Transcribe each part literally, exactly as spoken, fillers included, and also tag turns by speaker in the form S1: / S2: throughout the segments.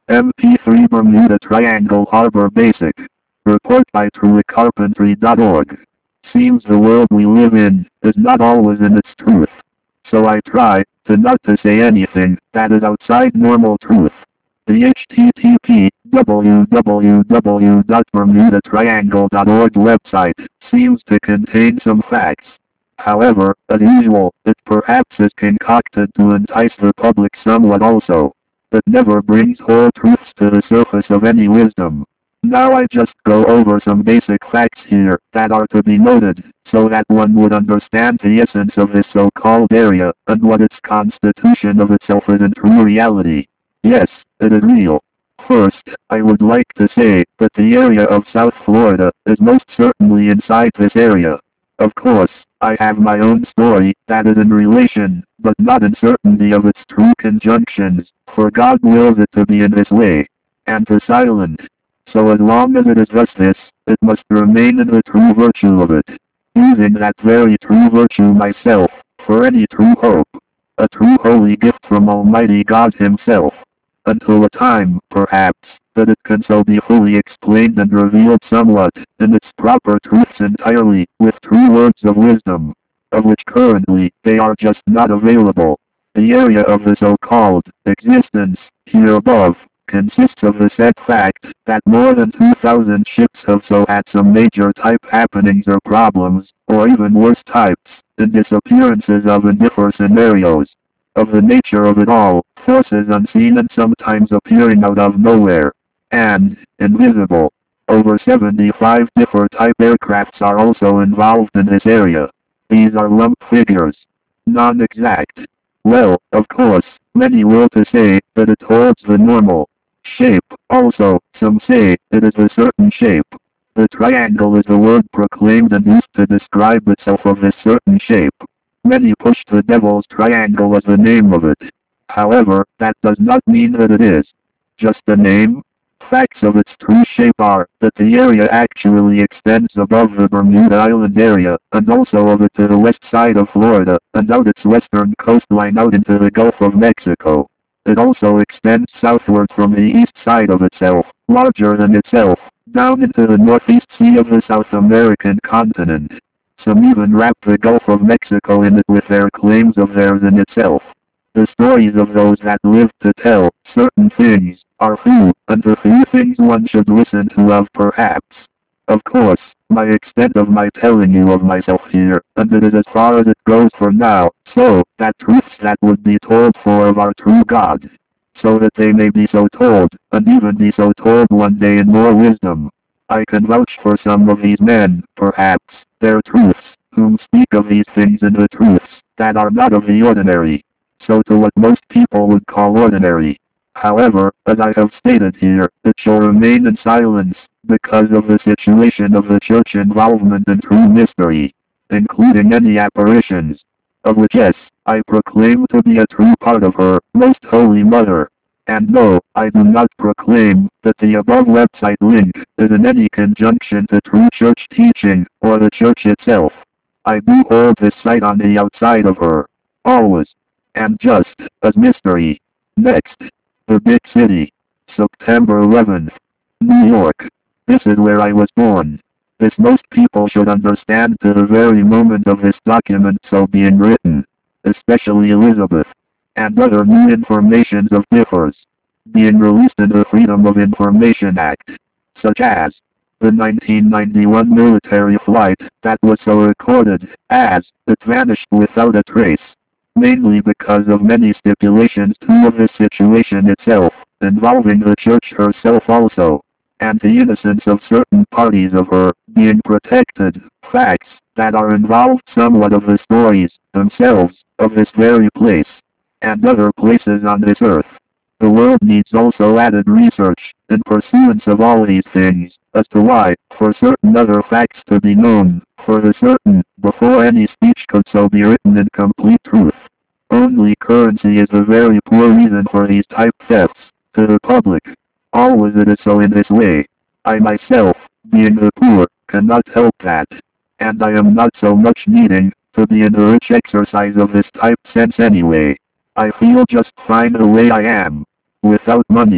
S1: M P three Bermuda Triangle Harbor Basic. Report by Truitt Carpentry dot org. Seems the world we live in is not always in its truth. So I try to not to say anything that is outside normal truth. The H T T P w w w dot bermuda triangle dot org website seems to contain some facts. However, as usual, it perhaps is concocted to entice the public somewhat also. It never brings whole truths to the surface of any wisdom. Now I just go over some basic facts here that are to be noted, so that one would understand the essence of this so-called area, and what its constitution of itself is in true reality. Yes, it is real. First, I would like to say that the area of South Florida is most certainly inside this area. Of course, I have my own story that is in relation, but not in certainty of its true conjunctions, for God wills it to be in this way, and to silent. So as long as it is thus this, it must remain in the true virtue of it, using that very true virtue myself, for any true hope, a true holy gift from Almighty God Himself, until a time, perhaps, that it can so be fully explained and revealed somewhat, in its proper truths entirely, with true words of wisdom, of which currently, they are just not available. The area of the so-called existence, here above, consists of the said fact that more than two thousand ships have so had some major type happenings or problems, or even worse types, in disappearances of in different scenarios. Of the nature of it all, forces unseen and sometimes appearing out of nowhere, and invisible. Over seventy-five different type aircrafts are also involved in this area. These are lump figures, non-exact. Well, of course, many will to say that it holds the normal shape. Also, some say it is a certain shape. The triangle is the word proclaimed and used to describe itself of this certain shape. Many push the devil's triangle as the name of it. However, that does not mean that it is just a name. Facts of its true shape are that the area actually extends above the Bermuda Island area, and also of it to the west side of Florida, and out its western coastline out into the Gulf of Mexico. It also extends southward from the east side of itself, larger than itself, down into the northeast sea of the South American continent. Some even wrap the Gulf of Mexico in it with their claims of theirs in itself. The stories of those that live to tell certain things are few, and the few things one should listen to of perhaps. Of course, my extent of my telling you of myself here, and it is as far as it goes for now, so that truths that would be told for of our true God, so that they may be so told, and even be so told one day in more wisdom. I can vouch for some of these men, perhaps, their truths, whom speak of these things in the truths that are not of the ordinary, so to what most people would call ordinary. However, as I have stated here, it shall remain in silence, because of the situation of the church involvement in true mystery, including any apparitions, of which yes, I proclaim to be a true part of her most holy mother. And no, I do not proclaim that the above website link is in any conjunction to true church teaching, or the church itself. I do hold this site on the outside of her, always, and just as mystery. Next, the big city, September eleventh, New York. This is where I was born. This most people should understand to the very moment of this document so being written, especially Elizabeth, and other new informations of differs, being released in the Freedom of Information Act, such as the nineteen ninety-one military flight that was so recorded as it vanished without a trace, mainly because of many stipulations too of the situation itself, involving the church herself also, and the innocence of certain parties of her being protected, facts that are involved somewhat of the stories themselves of this very place, and other places on this earth. The world needs also added research, in pursuance of all these things, as to why, for certain other facts to be known, for the certain, before any speech could so be written in complete truth. Only currency is the very poor reason for these type thefts, to the public. Always it is so in this way. I myself, being the poor, cannot help that. And I am not so much needing, to be in the rich exercise of this type sense anyway. I feel just fine the way I am, without money.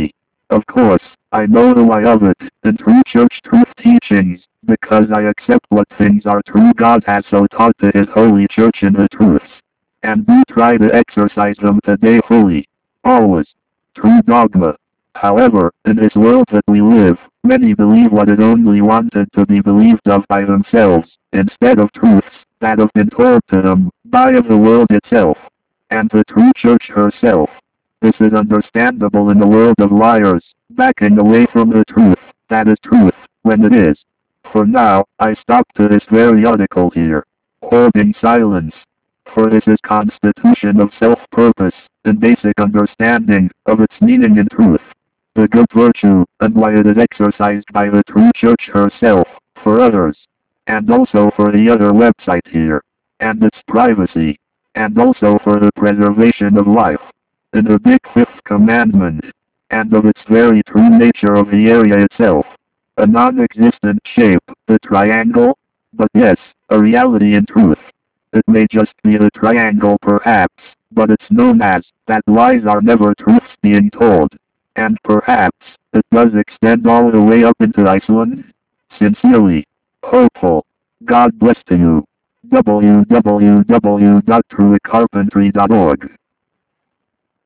S1: Of course, I know the why of it, in true church truth teachings, because I accept what things are true God has so taught to his holy church in the truths. And do try to exercise them today fully. Always. True dogma. However, in this world that we live, many believe what is only wanted to be believed of by themselves, instead of truths that have been told to them by the world itself, and the true church herself. This is understandable in the world of liars, backing away from the truth that is truth, when it is. For now, I stop to this very article here, holding silence. For this is constitution of self-purpose, and basic understanding of its meaning in truth. The good virtue, and why it is exercised by the true church herself, for others. And also for the other website here. And its privacy. And also for the preservation of life. In the big fifth commandment. And of its very true nature of the area itself. A non-existent shape, the triangle? But yes, a reality in truth. It may just be the triangle perhaps, but it's known as, that lies are never truths being told. And perhaps, it does extend all the way up into Iceland? Sincerely. Hopeful. God bless to you. w w w dot truecarpentry dot org